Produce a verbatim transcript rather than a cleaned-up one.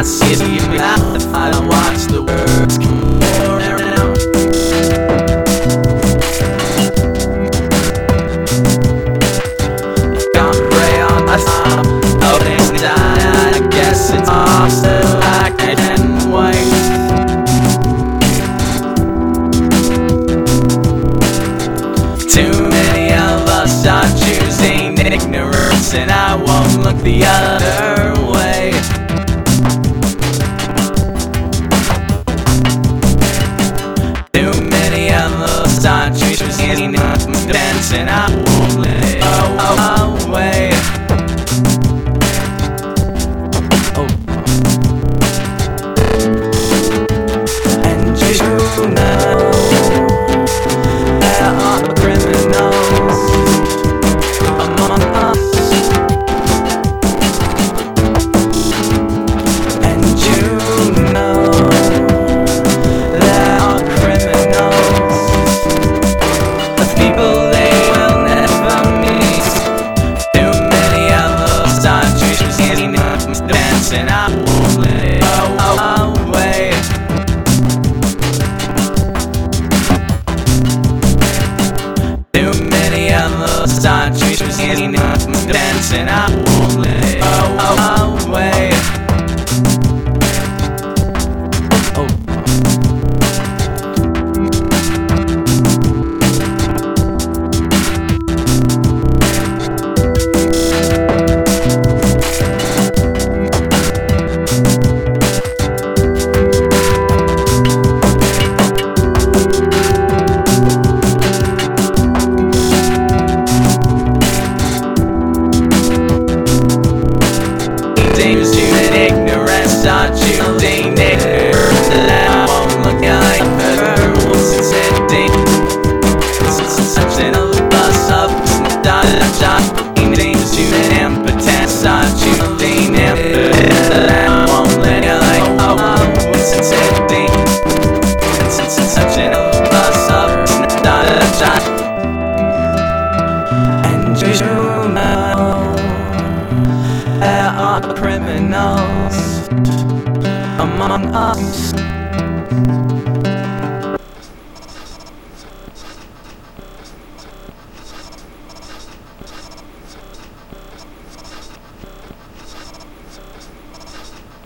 I see you laugh, I watch the words come around. Got gray on my top, oh things die, I guess it's also black and white. Too many of us are choosing ignorance, and I won't look the other way. Too many of us are choosing ignorance, and I won't look away. Oh. And you know there are criminals among us, and you know there are criminals, the people they will never meet. Too many of us are choosing dance, and I won't let it away. Too many of us are choosing dance, and I won't let it away. Oh. Dangerous to ignorance, are choosing ignorance, and I won't look like her once it's ending. Such an bus up, dot dot. Dangerous to impotence, are choosing impotence, and I won't let you like oh once it's ending. Such an bus up, dot dot. And you know there are criminals among us.